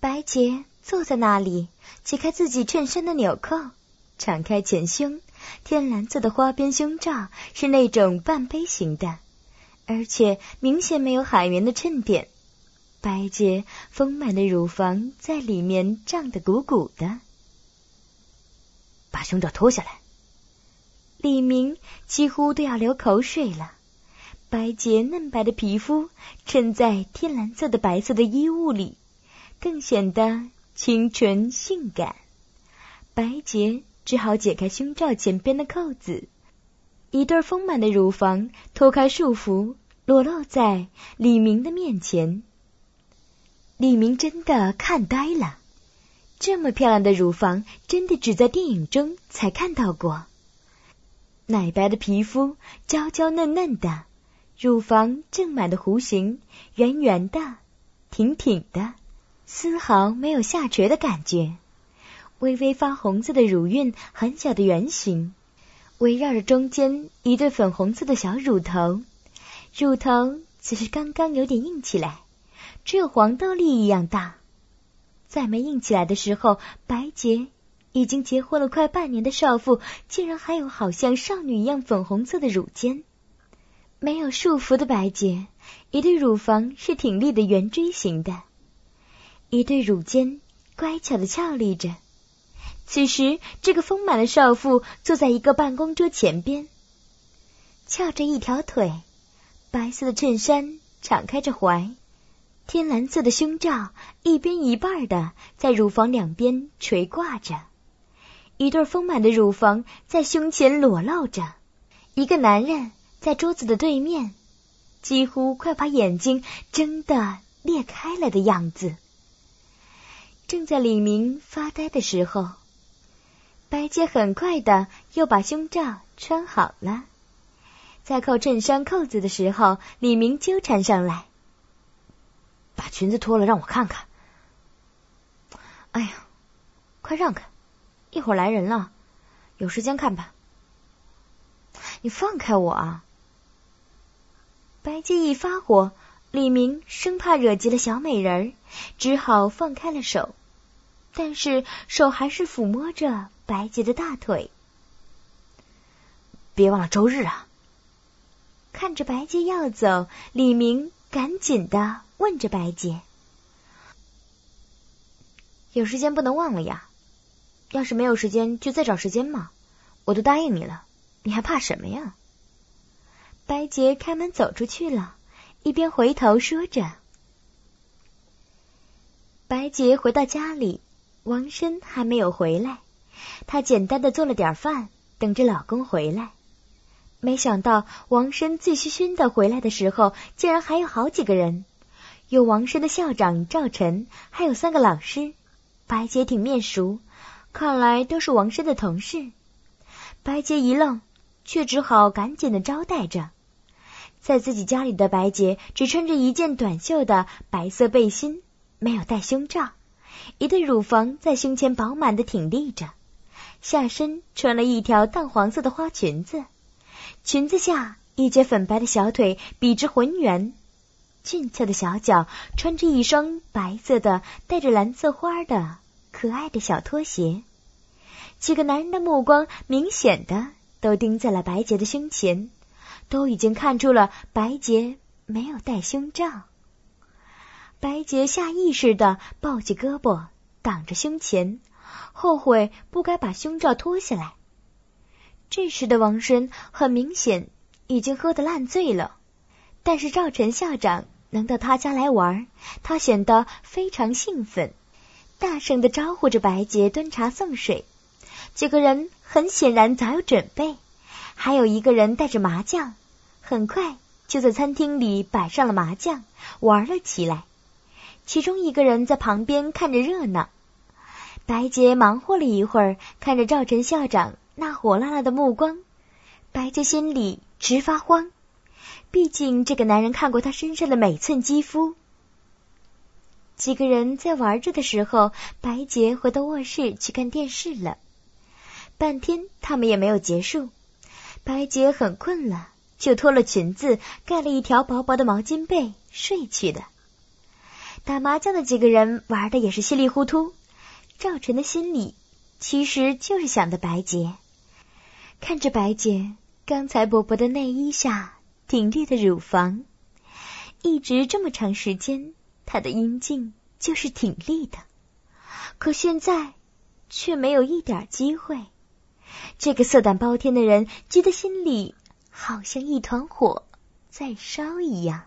白洁坐在那里，解开自己衬衫的纽扣，敞开前胸，天蓝色的花边胸罩是那种半杯型的，而且明显没有海绵的衬点。白洁丰满的乳房在里面胀得鼓鼓的。 把胸罩脱下来。 李明几乎都要流口水了。白洁嫩白的皮肤衬在天蓝色的白色的衣物里，更显得清纯性感。白洁只好解开胸罩前边的扣子，一对丰满的乳房脱开束缚，裸露在李明的面前。李明真的看呆了，这么漂亮的乳房真的只在电影中才看到过。奶白的皮肤娇娇嫩嫩的，乳房正满的弧形，圆圆的，挺挺的，丝毫没有下垂的感觉。微微发红色的乳晕很小的圆形，围绕着中间一对粉红色的小乳头，乳头只是刚刚有点硬起来，只有黄豆粒一样大。在没硬起来的时候，白洁已经结婚了快半年的少妇，竟然还有好像少女一样粉红色的乳尖。没有束缚的白洁，一对乳房是挺立的圆锥形的，一对乳尖乖巧地翘立着。此时，这个丰满的少妇坐在一个办公桌前边，翘着一条腿，白色的衬衫敞开着怀，天蓝色的胸罩一边一半的在乳房两边垂挂着，一对丰满的乳房在胸前裸露着。一个男人在桌子的对面，几乎快把眼睛睁得裂开了的样子。正在李明发呆的时候，白洁很快的又把胸罩穿好了。在扣衬衫扣子的时候，李明纠缠上来：“ 把裙子脱了让我看看。”“ 哎呀，快让开，一会儿来人了，有时间看吧。”“你放开我啊！” 白洁一发火，李明生怕惹急了小美人儿，只好放开了手，但是手还是抚摸着白洁的大腿。 “别忘了周日啊！” 看着白洁要走，李明赶紧的问着白洁：“ 有时间不能忘了呀，要是没有时间就再找时间嘛，我都答应你了，你还怕什么呀？” 白洁开门走出去了，一边回头说着。白洁回到家里，王申还没有回来，她简单的做了点饭，等着老公回来。没想到王申醉醺醺的回来的时候，竟然还有好几个人，有王申的校长赵晨，还有3个老师。白洁挺面熟，看来都是王申的同事。白洁一愣，却只好赶紧的招待着。在自己家里的白洁只穿着一件短袖的白色背心，没有戴胸罩，一对乳房在胸前饱满的挺立着，下身穿了一条淡黄色的花裙子，裙子下一截粉白的小腿笔直浑圆，俊俏的小脚穿着一双白色的带着蓝色花的可爱的小拖鞋。几个男人的目光明显的都盯在了白洁的胸前，都已经看出了白洁没有戴胸罩。白洁下意识地抱起胳膊挡着胸前，后悔不该把胸罩脱下来。这时的王申很明显已经喝得烂醉了，但是赵晨校长能到他家来玩，他显得非常兴奋，大声地招呼着白洁端茶送水。几个人很显然早有准备，还有一个人带着麻将，很快就在餐厅里摆上了麻将，玩了起来。其中一个人在旁边看着热闹。白洁忙活了一会儿，看着赵晨校长那火辣辣的目光，白洁心里直发慌，毕竟这个男人看过他身上的每寸肌肤。几个人在玩着的时候，白洁回到卧室去看电视了。半天他们也没有结束，白洁很困了，就脱了裙子，盖了一条薄薄的毛巾被睡去了。 打麻将的几个人玩的也是稀里糊涂，赵晨的心里其实就是想的白洁。看着白洁刚才薄薄的内衣下挺立的乳房，一直这么长时间，她的阴茎就是挺立的，可现在却没有一点机会。这个色胆包天的人觉得心里好像一团火在烧一样。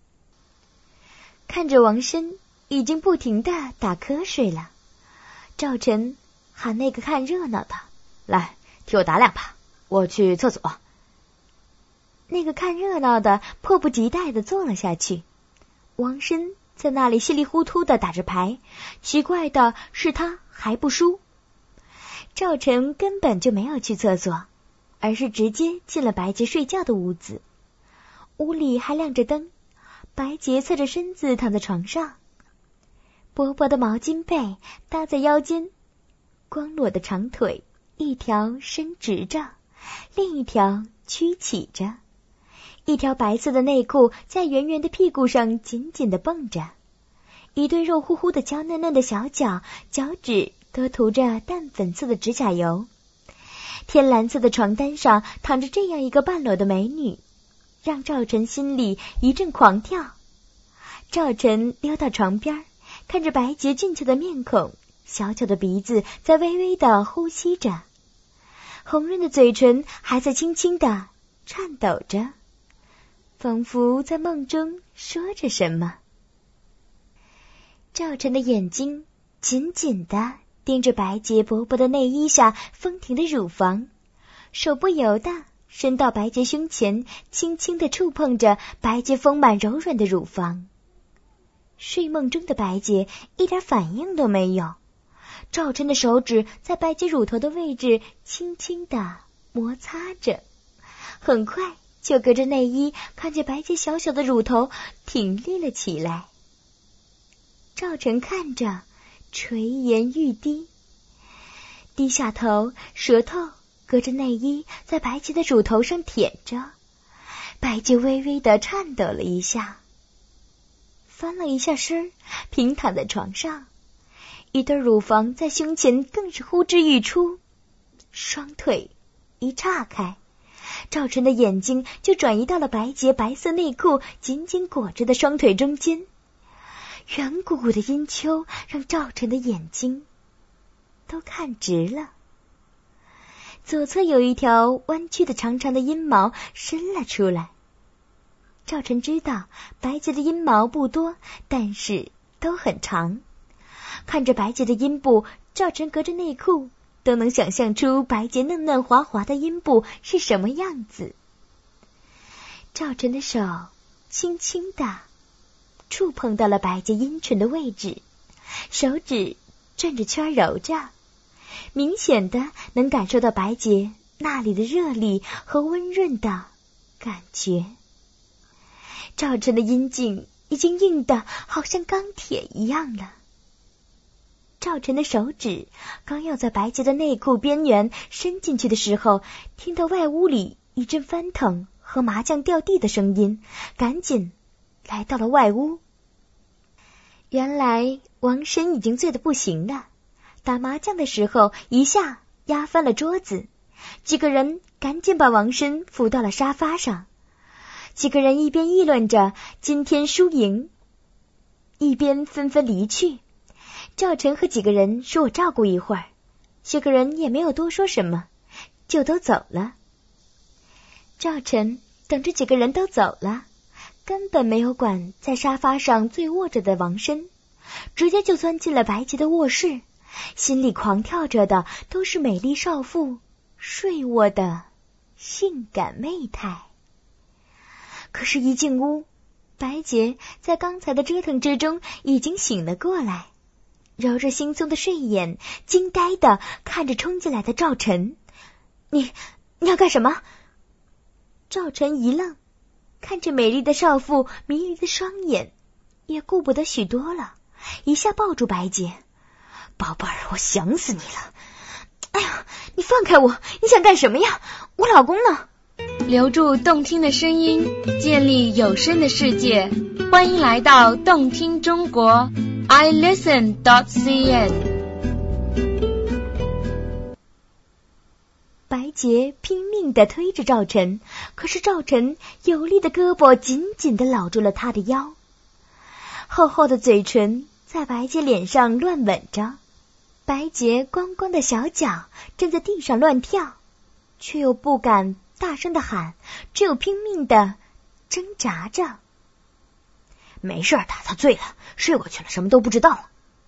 看着王申已经不停地打瞌睡了，赵晨喊那个看热闹的， 来替我打2把，我去厕所。 那个看热闹的迫不及待地坐了下去。王申在那里稀里糊涂地打着牌，奇怪的是他还不输。赵晨根本就没有去厕所，而是直接进了白洁睡觉的屋子。屋里还亮着灯，白洁侧着身子躺在床上，薄薄的毛巾被搭在腰间，光裸的长腿一条伸直着，另一条曲起着，一条白色的内裤在圆圆的屁股上紧紧地绷着，一对肉乎乎的娇嫩嫩的小脚，脚趾都涂着淡粉色的指甲油。天蓝色的床单上躺着这样一个半裸的美女，让赵晨心里一阵狂跳。赵晨溜到床边，看着白洁俊俏的面孔，小巧的鼻子在微微地呼吸着，红润的嘴唇还在轻轻地颤抖着，仿佛在梦中说着什么。赵晨的眼睛紧紧地盯着白洁薄薄的内衣下丰挺的乳房，手不由得伸到白洁胸前，轻轻地触碰着白洁丰满柔软的乳房。睡梦中的白洁一点反应都没有，赵晨的手指在白洁乳头的位置轻轻地摩擦着，很快就隔着内衣看见白洁小小的乳头挺立了起来。赵晨看着垂涎欲滴，低下头，舌头隔着内衣在白洁的乳头上舔着，白洁微微地颤抖了一下，翻了一下身，平躺在床上，一对乳房在胸前更是呼之欲出，双腿一岔开，赵晨的眼睛就转移到了白洁白色内裤紧紧裹着的双腿中间，圆鼓鼓的阴丘让赵晨的眼睛都看直了。左侧有一条弯曲的长长的阴毛伸了出来，赵晨知道白洁的阴毛不多，但是都很长。看着白洁的阴部，赵晨隔着内裤都能想象出白洁嫩嫩滑滑的阴部是什么样子。赵晨的手轻轻地触碰到了白洁阴唇的位置，手指转着圈揉着，明显的能感受到白洁那里的热力和温润的感觉。赵晨的阴茎已经硬得好像钢铁一样了。赵晨的手指刚要在白洁的内裤边缘伸进去的时候，听到外屋里一阵翻腾和麻将掉地的声音，赶紧来到了外屋。原来王申已经醉得不行了，打麻将的时候一下压翻了桌子，几个人赶紧把王申扶到了沙发上。几个人一边议论着今天输赢，一边纷纷离去。赵晨和几个人说我照顾一会儿，几个人也没有多说什么，就都走了。赵晨等着几个人都走了，根本没有管在沙发上醉卧着的王申，直接就钻进了白洁的卧室，心里狂跳着的都是美丽少妇睡卧的性感媚态。可是一进屋，白洁在刚才的折腾之中已经醒了过来，揉着惺忪的睡眼，惊呆地看着冲进来的赵晨。你要干什么？赵晨一愣，看着美丽的少妇迷离的双眼，也顾不得许多了，一下抱住白洁。宝贝儿，我想死你了！哎呀，你放开我，你想干什么呀？我老公呢？ 留住动听的声音，建立有声的世界。欢迎来到动听中国 iListen.cn。 白洁拼命地推着赵晨，可是赵晨有力的胳膊紧紧地搂住了他的腰，厚厚的嘴唇在白洁脸上乱吻着，白洁光光的小脚正在地上乱跳，却又不敢大声地喊，只有拼命地挣扎着。 没事的，他醉了，睡过去了，什么都不知道了。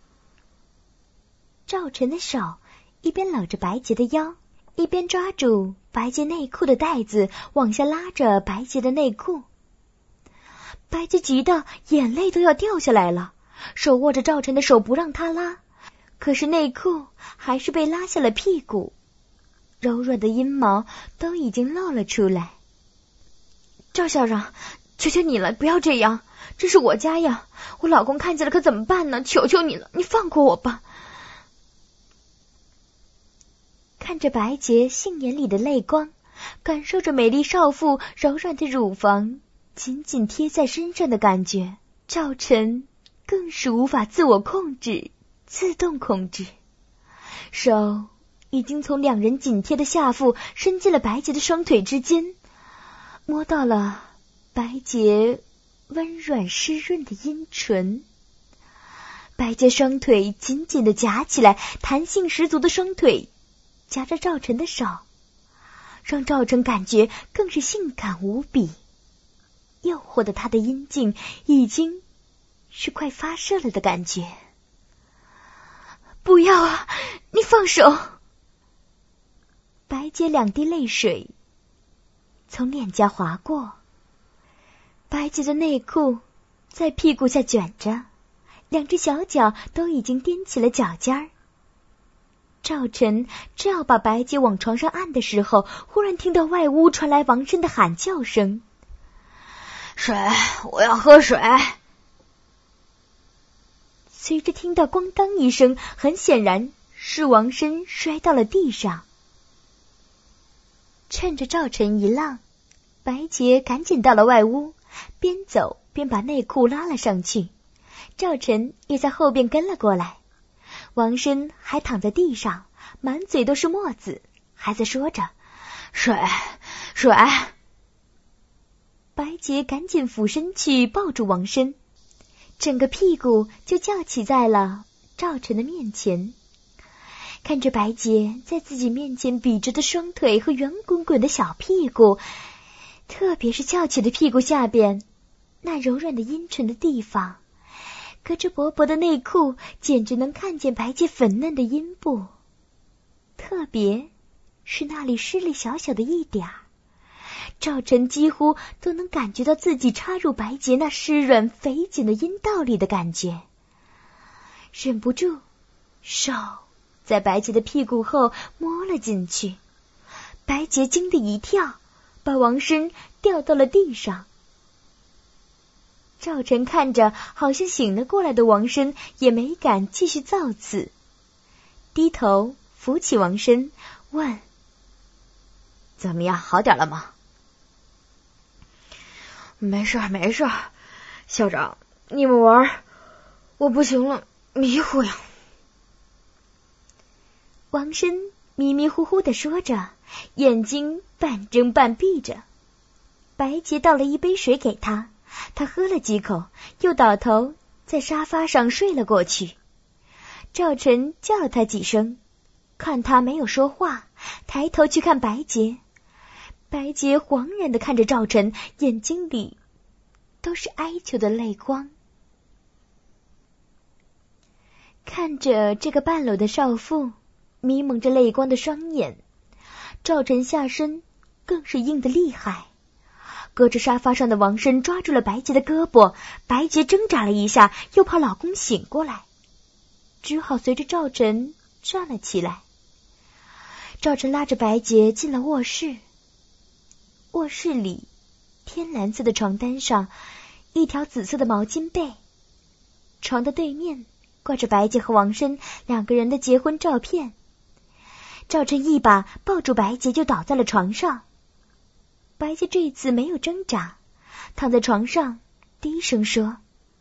赵晨的手一边搂着白洁的腰，一边抓住白洁内裤的带子往下拉着白洁的内裤。白洁急得眼泪都要掉下来了，手握着赵晨的手不让他拉，可是内裤还是被拉下了屁股，柔软的阴毛都已经露了出来。赵校长，求求你了，不要这样，这是我家呀，我老公看见了可怎么办呢？求求你了，你放过我吧。看着白洁杏眼里的泪光，感受着美丽少妇柔软的乳房紧紧贴在身上的感觉，赵晨更是无法自我控制，自动控制，手已经从两人紧贴的下腹伸进了白洁的双腿之间，摸到了白洁温软湿润的阴唇。白洁双腿紧紧地夹起来，弹性十足的双腿夹着赵晨的手，让赵晨感觉更是性感无比，诱惑的他的阴茎已经是快发射了的感觉。不要啊，你放手！白洁两滴泪水从脸颊滑过，白洁的内裤在屁股下卷着，两只小脚都已经踮起了脚尖儿。赵晨正要把白洁往床上按的时候，忽然听到外屋传来王申的喊叫声： 水，我要喝水。 随着听到咣当一声，很显然是王申摔到了地上。趁着赵晨一浪，白洁赶紧到了外屋，边走边把内裤拉了上去，赵晨也在后边跟了过来。王申还躺在地上，满嘴都是沫子，还在说着水。 白洁赶紧俯身去抱住王申，整个屁股就翘起在了赵晨的面前。看着白洁在自己面前笔直的双腿和圆滚滚的小屁股，特别是翘起的屁股下边那柔软的阴唇的地方，隔着薄薄的内裤简直能看见白洁粉嫩的阴部，特别是那里湿了小小的一点儿，赵晨几乎都能感觉到自己插入白洁那湿软肥紧的阴道里的感觉，忍不住手在白洁的屁股后摸了进去。白洁惊得一跳，把王申掉到了地上。赵晨看着好像醒了过来的王申，也没敢继续造次，低头扶起王申，问： 怎么样，好点了吗？ 没事，校长，你们玩，我不行了，迷糊呀。 王申迷迷糊糊地说着，眼睛半睁半闭着。白洁倒了一杯水给他，他喝了几口，又倒头在沙发上睡了过去。赵晨叫了他几声，看他没有说话，抬头去看白洁。白洁惶然地看着赵晨，眼睛里都是哀求的泪光。看着这个半裸的少妇迷蒙着泪光的双眼，赵晨下身更是硬得厉害。搁着沙发上的王申抓住了白洁的胳膊，白洁挣扎了一下，又怕老公醒过来，只好随着赵晨站了起来。赵晨拉着白洁进了卧室。卧室里，天蓝色的床单上一条紫色的毛巾被，床的对面挂着白洁和王申两个人的结婚照片。赵晨一把抱住白洁就倒在了床上。 白洁这次没有挣扎，躺在床上低声说：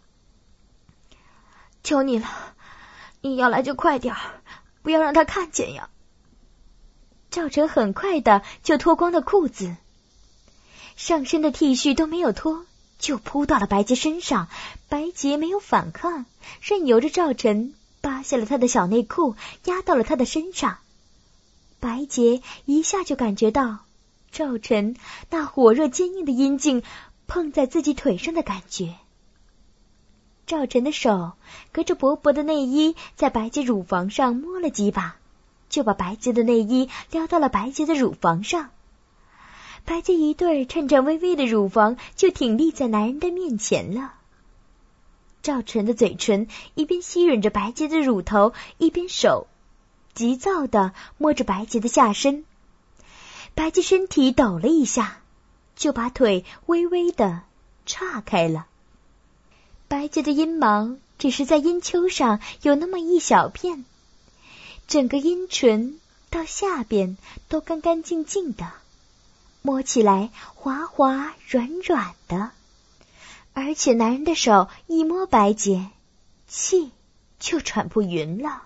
求你了，你要来就快点儿，不要让他看见呀。赵晨很快的就脱光了裤子，上身的 T 恤都没有脱，就扑到了白洁身上。白洁没有反抗，任由着赵晨扒下了他的小内裤，压到了他的身上。白洁一下就感觉到赵晨那火热坚硬的阴茎碰在自己腿上的感觉。赵晨的手隔着薄薄的内衣在白洁乳房上摸了几把，就把白洁的内衣撩到了白洁的乳房上。白洁一对颤颤巍巍的乳房就挺立在男人的面前了。赵晨的嘴唇一边吸吮着白洁的乳头，一边手急躁地摸着白洁的下身。白洁身体抖了一下，就把腿微微地岔开了。白洁的阴毛只是在阴丘上有那么一小片，整个阴唇到下边都干干净净的，摸起来滑滑软软的。而且男人的手一摸白洁，气就喘不匀了。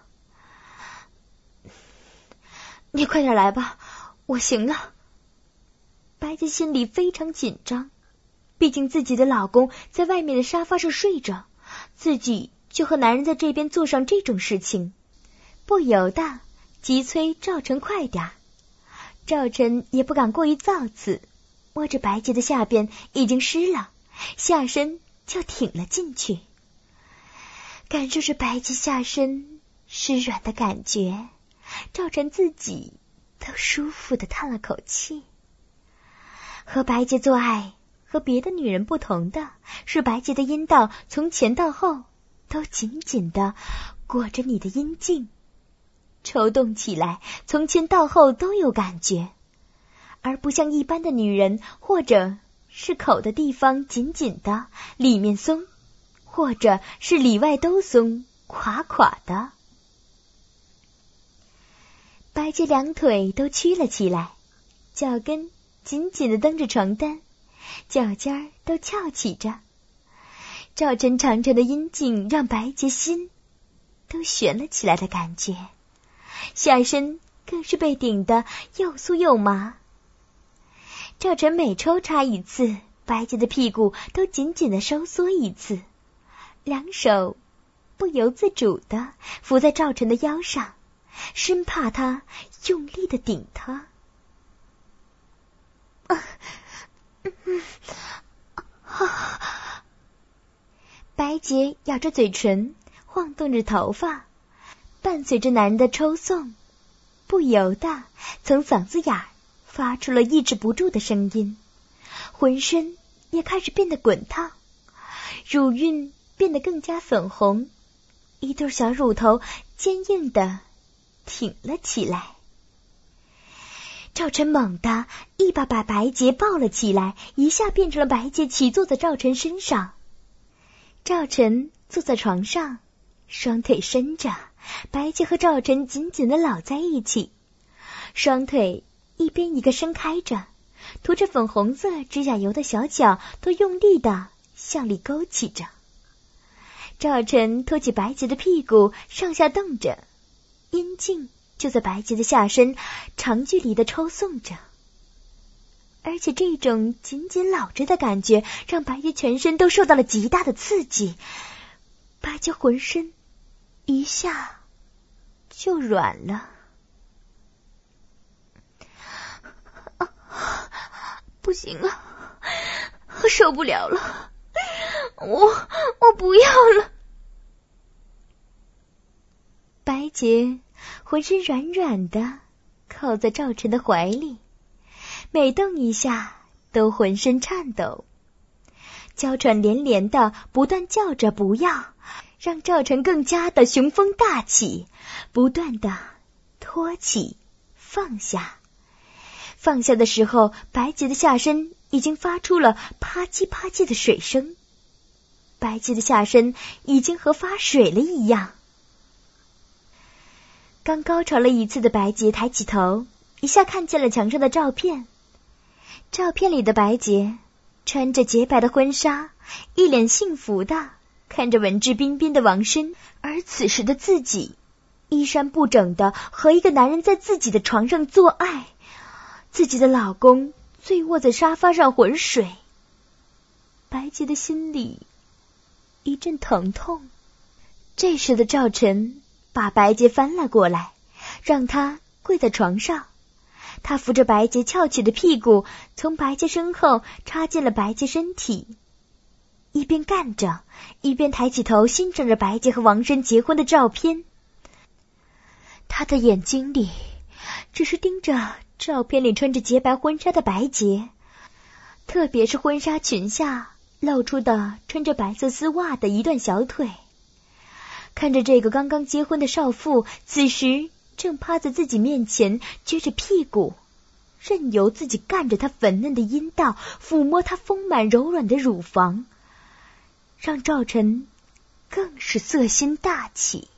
你快点来吧，我行了。白洁心里非常紧张，毕竟自己的老公在外面的沙发上睡着，自己就和男人在这边做上这种事情，不由得急催赵晨快点。赵晨也不敢过于造次，摸着白洁的下边已经湿了，下身就挺了进去，感受着白洁下身湿软的感觉，赵晨自己都舒服地叹了口气。和白洁做爱和别的女人不同的是，白洁的阴道从前到后都紧紧地裹着你的阴茎，抽动起来从前到后都有感觉，而不像一般的女人或者是口的地方紧紧的里面松，或者是里外都松垮垮的。白洁两腿都曲了起来，脚跟紧紧地蹬着床单，脚尖都翘起着。赵晨长长的阴茎让白洁心都悬了起来的感觉，下身更是被顶得又酥又麻。赵晨每抽插一次，白洁的屁股都紧紧地收缩一次，两手不由自主地扶在赵晨的腰上，生怕他用力地顶他。白洁咬着嘴唇，晃动着头发，伴随着男人的抽送，不由得从嗓子眼发出了抑制不住的声音，浑身也开始变得滚烫，乳晕变得更加粉红，一对小乳头坚硬的挺了起来。赵晨猛地一把把白洁抱了起来，一下变成了白洁骑坐在赵晨身上。赵晨坐在床上，双腿伸着，白洁和赵晨紧紧地搂在一起，双腿一边一个伸开着，涂着粉红色指甲油的小脚都用力地向里勾起着。赵晨托起白洁的屁股上下动着，阴茎就在白洁的下身长距离地抽送着，而且这种紧紧搂着的感觉让白洁全身都受到了极大的刺激，白洁浑身一下就软了。不行了，我受不了了，我不要了。白洁浑身软软的靠在赵晨的怀里，每动一下都浑身颤抖，娇喘连连的不断叫着不要，让赵晨更加的雄风大起，不断的托起放下。放下的时候，白洁的下身已经发出了啪叽啪叽的水声，白洁的下身已经和发水了一样。刚高潮了一次的白洁抬起头，一下看见了墙上的照片。 照片里的白洁穿着洁白的婚纱，一脸幸福的看着文质彬彬的王申，而此时的自己衣衫不整的和一个男人在自己的床上做爱，自己的老公醉卧在沙发上浑水。白洁的心里一阵疼痛。这时的赵晨把白洁翻了过来，让她跪在床上。他扶着白洁翘起的屁股，从白洁身后插进了白洁身体，一边干着，一边抬起头欣赏着白洁和王申结婚的照片。他的眼睛里只是盯着照片里穿着洁白婚纱的白洁，特别是婚纱裙下露出的穿着白色丝袜的一段小腿。看着这个刚刚结婚的少妇，此时正趴在自己面前撅着屁股，任由自己干着她粉嫩的阴道，抚摸她丰满柔软的乳房，让赵晨更是色心大起。